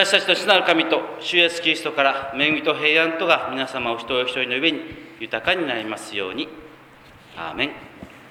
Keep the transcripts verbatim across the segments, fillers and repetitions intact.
私たちの主なる神と主イエスキリストから恵みと平安とが皆様お一人お一人の上に豊かになりますように。アーメン。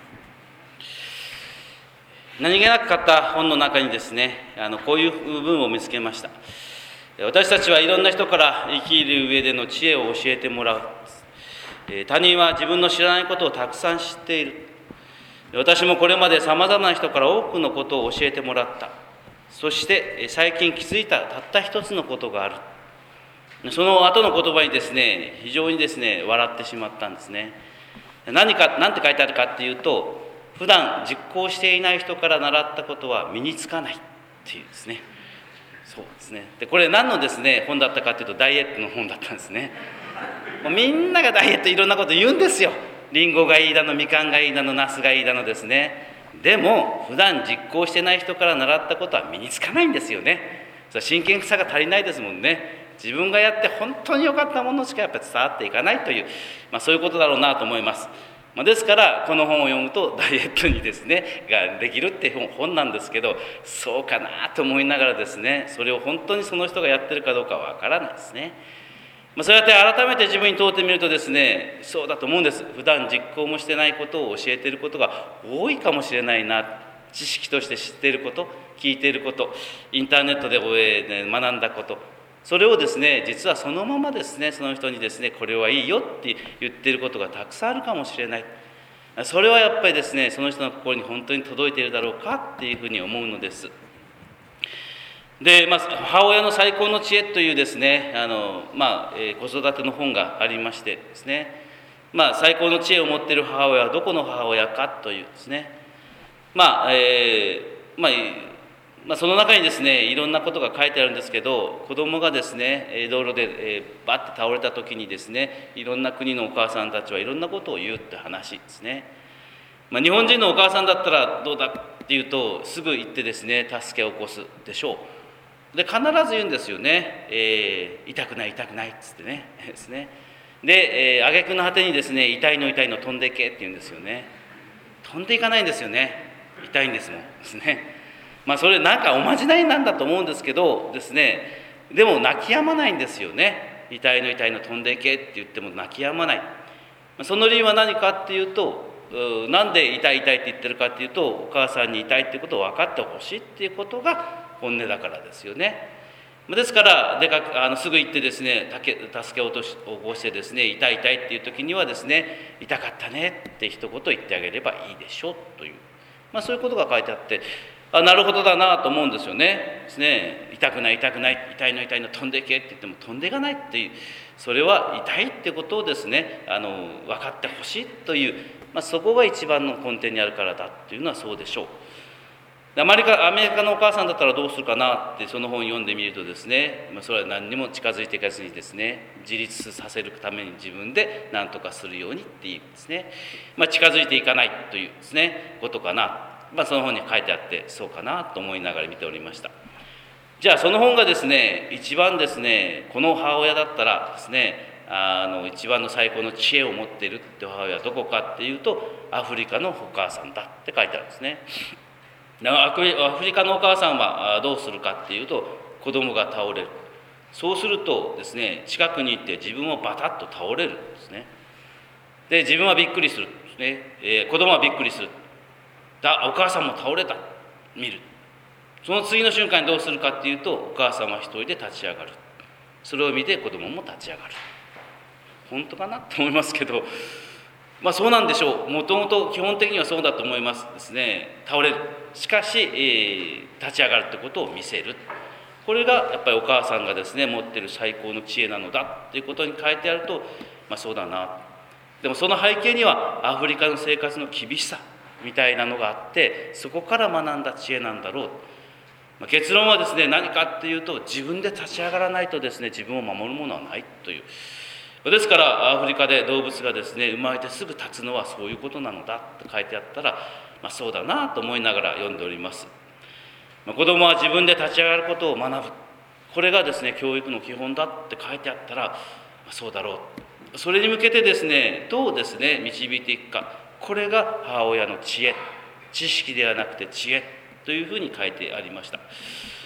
何気なく買った本の中にですね、あのこういう部分を見つけました。私たちはいろんな人から生きる上での知恵を教えてもらう。他人は自分の知らないことをたくさん知っている。私もこれまでさまざまな人から多くのことを教えてもらった。そして最近気づいたたった一つのことがある。その後の言葉にですね、非常にですね、笑ってしまったんですね。何か、何て書いてあるかっていうと、普段実行していない人から習ったことは身につかないっていうですね。そうですね。で、これ何のですね、本だったかっていうと、ダイエットの本だったんですね。もうみんながダイエットいろんなこと言うんですよ。リンゴがいいだの、みかんがいいだの、ナスがいいだのですね。でも普段実行してない人から習ったことは身につかないんですよね。真剣さが足りないですもんね。自分がやって本当に良かったものしかやっぱり伝わっていかないという、まあ、そういうことだろうなと思います。まあ、ですからこの本を読むとダイエットにですねができるっていう本なんですけど、そうかなと思いながらですね、それを本当にその人がやってるかどうかはわからないですね。まあ、そうやって改めて自分に問うてみるとですね、そうだと思うんです。普段実行もしてないことを教えていることが多いかもしれないな。知識として知っていること、聞いていること、インターネットで学んだこと、それをですね、実はそのままですね、その人にですね、これはいいよって言っていることがたくさんあるかもしれない。それはやっぱりですね、その人の心に本当に届いているだろうかっていうふうに思うのです。で、まあ、母親の最高の知恵というですね、あの、まあえー、子育ての本がありましてですね、まあ、最高の知恵を持っている母親はどこの母親かというですね、まあ、えー、まあ、まあ、その中にですね、いろんなことが書いてあるんですけど、子供がですね、道路で、えー、バッて倒れた時にですね、いろんな国のお母さんたちはいろんなことを言うって話ですね。まあ、日本人のお母さんだったらどうだっていうと、すぐ行ってですね、助けを起こすでしょう。で必ず言うんですよね、えー、痛くない痛くないっつってねですね。で、えー、挙句の果てにですね、痛いの痛いの飛んでいけって言うんですよね。飛んでいかないんですよね。痛いんですもんですね。まあそれなんかおまじないなんだと思うんですけどですね、でも泣き止まないんですよね。痛いの痛いの飛んでいけって言っても泣き止まない。その理由は何かっていうと、なんで痛い痛いって言ってるかっていうと、お母さんに痛いっていうことを分かってほしいっていうことが本音だからですよね。ですからでかくあのすぐ行ってですね、助けを起こしてですね、痛い痛いっていう時にはですね、痛かったねって一言言ってあげればいいでしょうという、まあ、そういうことが書いてあって、あ、なるほどだなと思うんですよね。ですね、痛くない痛くない、痛いの痛いの飛んでいけって言っても飛んでいかないっていう、それは痛いってことをですね、あの分かってほしいという、まあ、そこが一番の根底にあるからだっていうのはそうでしょう。アメリカ、アメリカのお母さんだったらどうするかなってその本を読んでみるとですね、それは何にも近づいていかずにですね、自立させるために自分で何とかするようにっていうですね、まあ、近づいていかないというですねことかな、まあ、その本に書いてあってそうかなと思いながら見ておりました。じゃあその本がですね、一番ですね、この母親だったらですね、あの一番の最高の知恵を持っているって母親はどこかっていうと、アフリカのお母さんだって書いてあるんですね。アフリカのお母さんはどうするかっていうと、子供が倒れる。そうするとですね、近くに行って自分もバタッと倒れるんですね。で、自分はびっくりするんですね。えー、子供はびっくりする。だ、お母さんも倒れた。見る。その次の瞬間にどうするかっていうと、お母さんは一人で立ち上がる。それを見て子供も立ち上がる。本当かなと思いますけど、まあそうなんでしょう。もともと基本的にはそうだと思いますですね。倒れる。しかし、えー、立ち上がるってことを見せる。これがやっぱりお母さんがですね持っている最高の知恵なのだっていうことに書いてあると、まあそうだな。でもその背景にはアフリカの生活の厳しさみたいなのがあって、そこから学んだ知恵なんだろう。まあ、結論はですね、何かっていうと、自分で立ち上がらないとですね、自分を守るものはないという。ですからアフリカで動物がですね生まれてすぐ立つのはそういうことなのだって書いてあったら、まあ、そうだなと思いながら読んでおります。まあ、子供は自分で立ち上がることを学ぶ、これがですね教育の基本だって書いてあったら、まあ、そうだろう。それに向けてですねどうですね導いていくか、これが母親の知恵、知識ではなくて知恵というふうに書いてありました。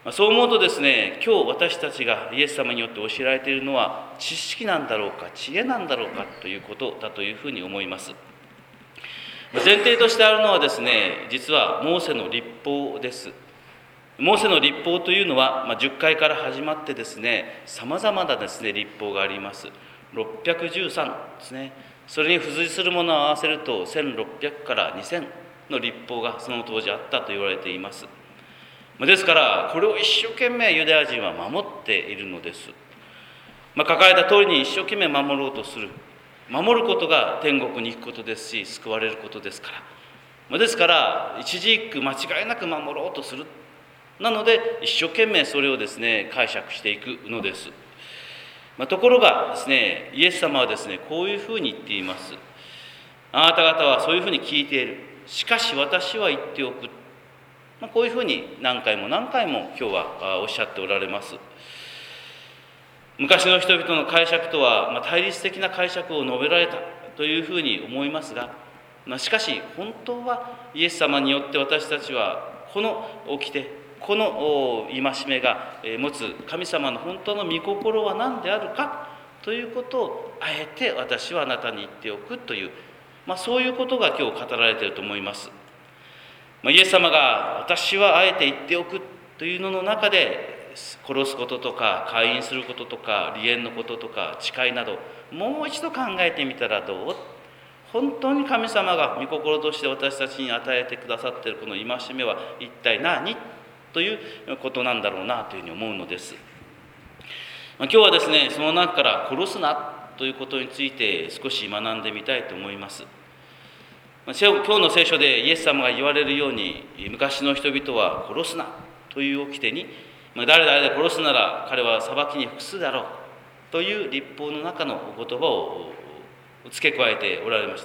そう思うとですね、今日私たちがイエス様によって教えられているのは知識なんだろうか、知恵なんだろうかということだというふうに思います。前提としてあるのはですね、実はモーセの律法です。モーセの律法というのは、まあ、じゅっかいから始まってですね、さまざまなですね、律法があります。ろっぴゃくじゅうさんですね。それに付随するものを合わせるとせんろっぴゃくからにせんの律法がその当時あったと言われています。ですからこれを一生懸命ユダヤ人は守っているのです。まあ、書かれた通りに一生懸命守ろうとする。守ることが天国に行くことですし、救われることですから。まあ、ですから一字一句間違いなく守ろうとする。なので一生懸命それをですね解釈していくのです。まあ、ところがですね、イエス様はですねこういうふうに言っています。あなた方はそういうふうに聞いている。しかし私は言っておく。まあ、こういうふうに何回も何回も今日はおっしゃっておられます。昔の人々の解釈とは、まあ、対立的な解釈を述べられたというふうに思いますが、まあ、しかし本当はイエス様によって私たちはこの掟、この戒めが持つ神様の本当の御心は何であるかということをあえて私はあなたに言っておくという、まあ、そういうことが今日語られていると思います。イエス様が私はあえて言っておくというのの中で殺すこととか姦淫することとか離縁のこととか誓いなどもう一度考えてみたらどう？本当に神様が御心として私たちに与えてくださっているこの戒めは一体何ということなんだろうなというふうに思うのです。今日はですね、その中から殺すなということについて少し学んでみたいと思います。今日の聖書でイエス様が言われるように、昔の人々は殺すなという掟に、誰々で殺すなら彼は裁きに服すだろうという律法の中のお言葉を付け加えておられました。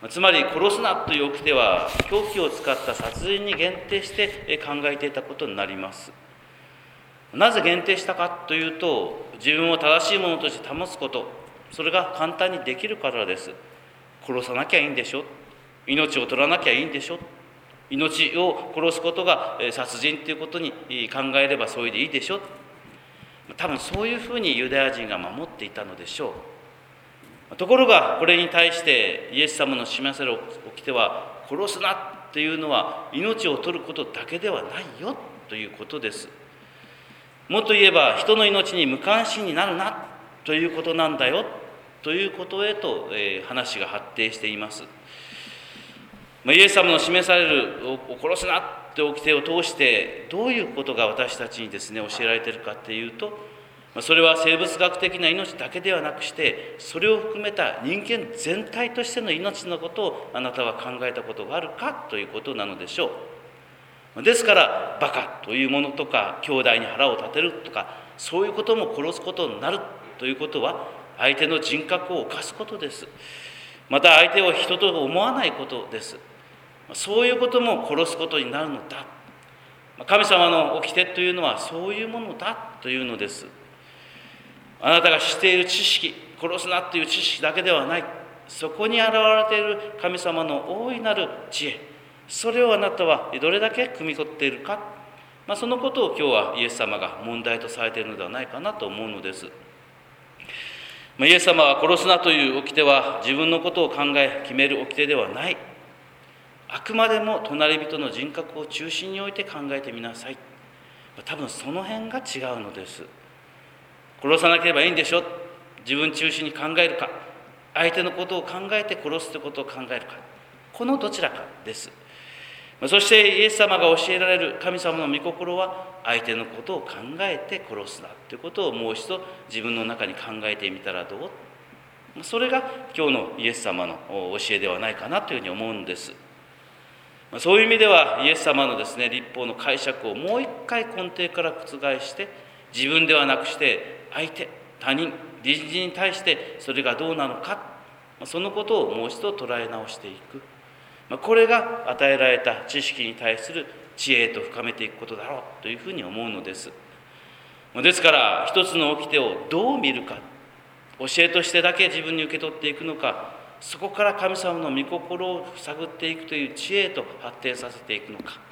つまり殺すなという掟は凶器を使った殺人に限定して考えていたことになります。なぜ限定したかというと、自分を正しいものとして保つこと、それが簡単にできるからです。殺さなきゃいいんでしょ、命を取らなきゃいいんでしょ、命を殺すことが殺人ということに考えればそれでいいでしょ。多分そういうふうにユダヤ人が守っていたのでしょう。ところがこれに対してイエス様の示せる掟は、殺すなというのは命を取ることだけではないよということです。もっと言えば人の命に無関心になるなということなんだよということへと、えー、話が発展しています。まあ、イエス様の示されるお殺すなという掟を通してどういうことが私たちにですね教えられているかというと、まあ、それは生物学的な命だけではなくして、それを含めた人間全体としての命のことをあなたは考えたことがあるかということなのでしょう。ですからバカというものとか兄弟に腹を立てるとか、そういうことも殺すことになるということは相手の人格を侵すことです。また相手を人と思わないことです。そういうことも殺すことになるのだ。神様の掟というのはそういうものだというのです。あなたが知っている知識、殺すなという知識だけではない。そこに現れている神様の大いなる知恵、それをあなたはどれだけ汲み取っているか、まあ、そのことを今日はイエス様が問題とされているのではないかなと思うのです。まあ、イエス様は殺すなという掟は自分のことを考え決める掟ではない。あくまでも隣人の人格を中心に置いて考えてみなさい。多分その辺が違うのです。殺さなければいいんでしょ、自分中心に考えるか、相手のことを考えて殺すということを考えるか、このどちらかです。そしてイエス様が教えられる神様の御心は、相手のことを考えて殺すなということをもう一度自分の中に考えてみたらどう？それが今日のイエス様の教えではないかなというふうに思うんです。そういう意味ではイエス様のですね律法の解釈をもう一回根底から覆して、自分ではなくして相手、他人、隣人に対してそれがどうなのか、そのことをもう一度捉え直していく。これが与えられた知識に対する知恵へと深めていくことだろうというふうに思うのです。ですから一つの掟をどう見るか、教えとしてだけ自分に受け取っていくのか、そこから神様の御心を探っていくという知恵へと発展させていくのか、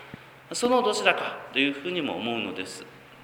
そのどちらかというふうにも思うのです。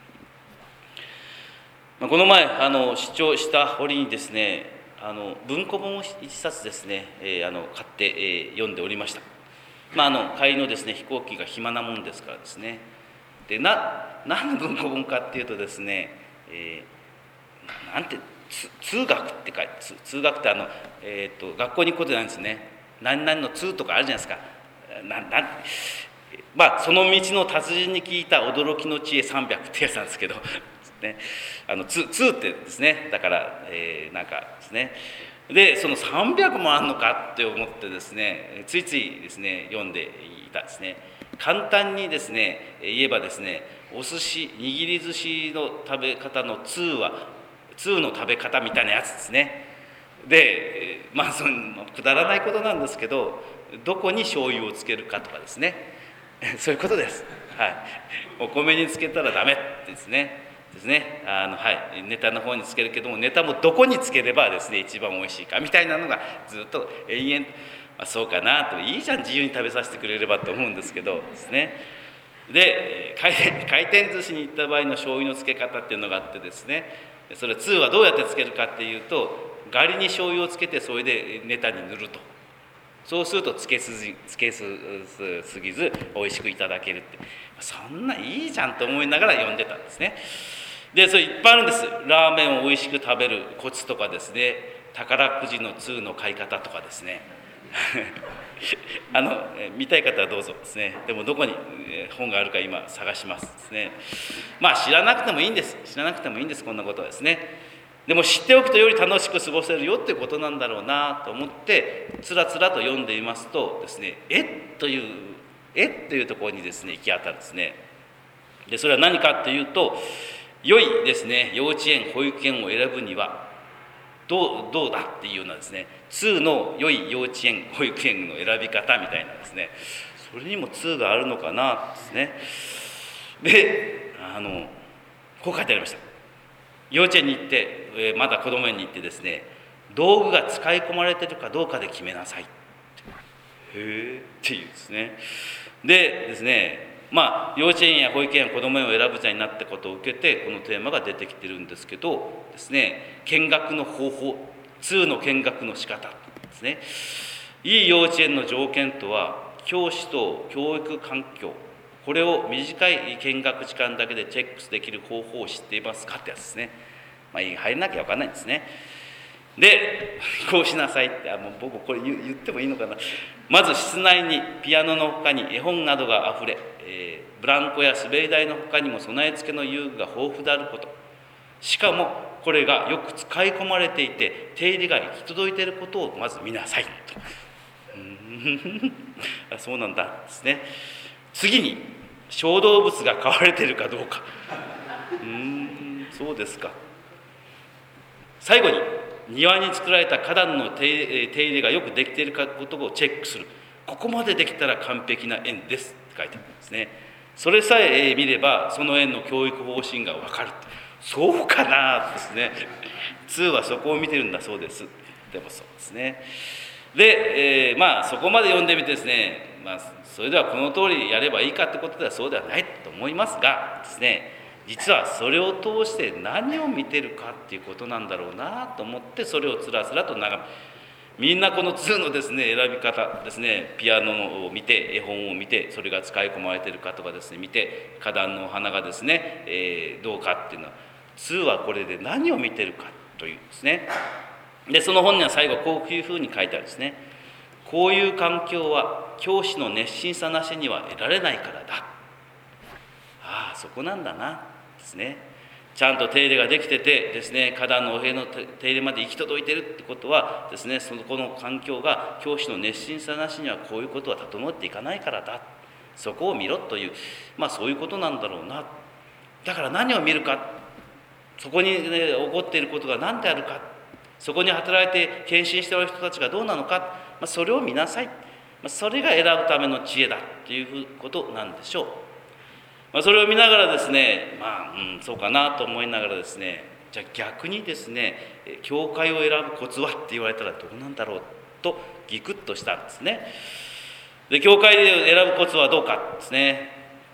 この前あの視聴した折にですね、あの文庫本を一冊ですね、えー、あの買って、えー、読んでおりました。まあ、あの帰りのですね飛行機が暇なもんですからですね。でな何の文庫本かっていうとですね、えー、なんて通学って書いて、通学ってあの、えー、と学校に行くことじゃないんですね。何々の通とかあるじゃないですか。ななまあその道の達人に聞いた驚きの知恵さんびゃくってやつなんですけどね、あの通ってですね、だから、えー、なんかですね、でそのさんびゃくもあんのかって思ってですね、ついついですね読んでいたですね。簡単にですね言えばですね、お寿司握り寿司の食べ方の通は通の食べ方みたいなやつですね。でまあそのくだらないことなんですけど、どこに醤油をつけるかとかですねそういうことです。はい、お米につけたらダメですね。ですね、あのはい、ネタの方につけるけども、ネタもどこにつければですね一番おいしいかみたいなのがずっと延々、まあ、そうかなと、いいじゃん自由に食べさせてくれればと思うんですけどですね。で回転回転寿司に行った場合の醤油のつけ方っていうのがあってですね、それ通はどうやってつけるかっていうと、ガリに醤油をつけてそれでネタに塗ると。そうするとつけすぎつけすすぎず美味しくいただけるって、そんないいじゃんと思いながら読んでたんですね。でそれいっぱいあるんです。ラーメンを美味しく食べるコツとかですね、宝くじの通の買い方とかですねあの見たい方はどうぞですね。でもどこに本があるか今探しますですね。まあ知らなくてもいいんです。知らなくてもいいんです、こんなことはですね。でも知っておくとより楽しく過ごせるよっていうことなんだろうなと思ってつらつらと読んでいますとですね、えっというえっというところにですね行き当たるんですね。でそれは何かというと、良いですね幼稚園保育園を選ぶにはどうどうだっていうようなですね、通の良い幼稚園保育園の選び方みたいなですね、それにも通があるのかなですね。であのこう書いてありました。幼稚園に行って、えー、まだ子供園に行ってですね、道具が使い込まれているかどうかで決めなさいって、へえっていうですね。でですね、まあ幼稚園や保育園や子供園を選ぶじゃになったことを受けてこのテーマが出てきてるんですけどですね、見学の方法、通の見学の仕方ですね。いい幼稚園の条件とは、教師と教育環境、これを短い見学時間だけでチェックできる方法を知っていますかってやつですね。まあ入れなきゃ分かんないんですね。でこうしなさいって、あもう僕これ 言, 言ってもいいのかな。まず室内にピアノのほかに絵本などがあふれ、えー、ブランコや滑り台のほかにも備え付けの遊具が豊富であること、しかもこれがよく使い込まれていて手入れが行き届いていることをまず見なさいとうんあそうなんだですね。次に小動物が飼われているかどうか、うーんそうですか。最後に庭に作られた花壇の手入れがよくできているかことをチェックする。ここまでできたら完璧な園ですって書いてあるんですね。それさえ見ればその園の教育方針が分かる。そうかなですね。にはそこを見てるんだそうです。でもそうですね。で、えー、まあそこまで読んでみてですね、まあ、それではこの通りやればいいかってことではそうではないと思いますがですね、実はそれを通して何を見てるかっていうことなんだろうなと思って、それをつらつらと眺め、みんなこのにのですね選び方ですね、ピアノを見て絵本を見てそれが使い込まれているかとかですね見て、花壇のお花がですね、えー、どうかっていうのはにはこれで何を見てるかというんですね。でその本には最後こういうふうに書いてあるんですね。こういう環境は教師の熱心さなしには得られないからだ。ああそこなんだなですね。ちゃんと手入れができててですね、花壇のお部屋の手入れまで行き届いてるってことはですね、そのこの環境が教師の熱心さなしにはこういうことは整っていかないからだ。そこを見ろという、まあそういうことなんだろうな。だから何を見るか、そこに、ね、起こっていることが何であるか、そこに働いて献身しておる人たちがどうなのか、まあ、それを見なさい。まあ、それが選ぶための知恵だということなんでしょう。まあ、それを見ながらですね、まあ、うん、そうかなと思いながらですね、じゃあ逆にですね、教会を選ぶコツはって言われたらどうなんだろうとギクッとしたんですね。で、教会で選ぶコツはどうかですね。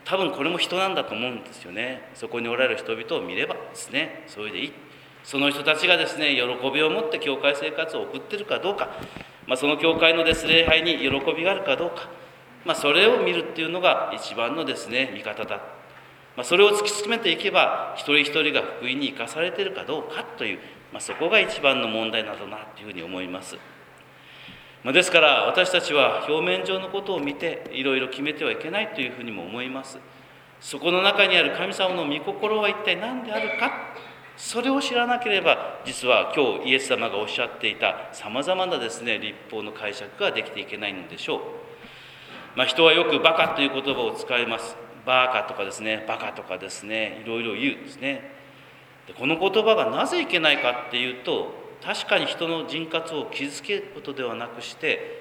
多分これも人なんだと思うんですよね。そこにおられる人々を見ればですね、それでいい。その人たちがですね、喜びを持って教会生活を送っているかどうか、まあ、その教会のです礼拝に喜びがあるかどうか、まあ、それを見るっていうのが一番のですね、見方だ。まあ、それを突き詰めていけば、一人一人が福音に生かされているかどうかという、まあ、そこが一番の問題などなというふうに思います。まあ、ですから私たちは表面上のことを見ていろいろ決めてはいけないというふうにも思います。そこの中にある神様の御心は一体何であるか、それを知らなければ、実は今日イエス様がおっしゃっていたさまざまなですね、律法の解釈ができていけないのでしょう。まあ、人はよくバカという言葉を使います。バーカとかですね、バカとかですね、いろいろ言うんですね。でこの言葉がなぜいけないかっていうと、確かに人の人格を傷つけることではなくして、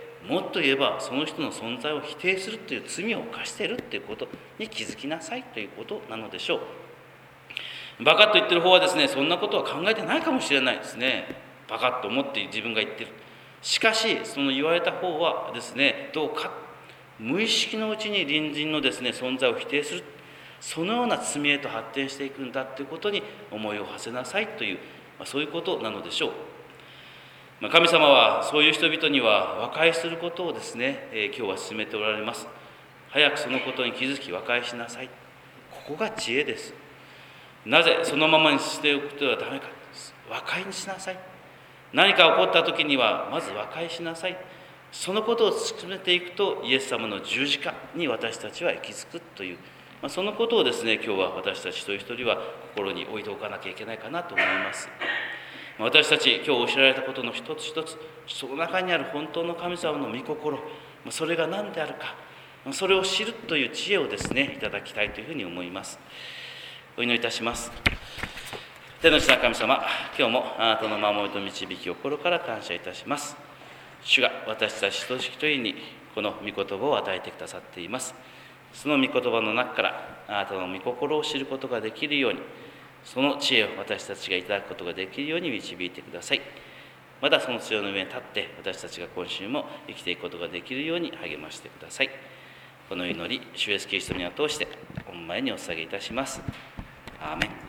もっと言えばその人の存在を否定するという罪を犯しているということに気づきなさいということなのでしょう。バカと言ってる方はですね、そんなことは考えてないかもしれないですね。バカと思って自分が言ってる。しかしその言われた方はですね、どうか無意識のうちに隣人のですね、存在を否定する、そのような罪へと発展していくんだということに思いを馳せなさいという、まあ、そういうことなのでしょう。まあ、神様はそういう人々には和解することをですね、えー、今日は進めておられます。早くそのことに気づき和解しなさい。ここが知恵です。なぜそのままにしておくことはダメか。和解にしなさい。何か起こった時にはまず和解しなさい。そのことを進めていくと、イエス様の十字架に私たちは行き着くという、まあ、そのことをですね、今日は私たち一人一人は心に置いておかなきゃいけないかなと思います。私たち今日おっしゃられたことの一つ一つ、その中にある本当の神様の御心、それが何であるか、それを知るという知恵をですね、いただきたいというふうに思います。お祈りいたします。天の地の神様、今日もあなたの守りと導きを心から感謝いたします。主が私たち一人一人にこの御言葉を与えてくださっています。その御言葉の中からあなたの御心を知ることができるように、その知恵を私たちがいただくことができるように導いてください。まだその強の上に立って私たちが今週も生きていくことができるように励ましてください。この祈り、主イエスキリストに通して御前にお捧げいたします。アーメン。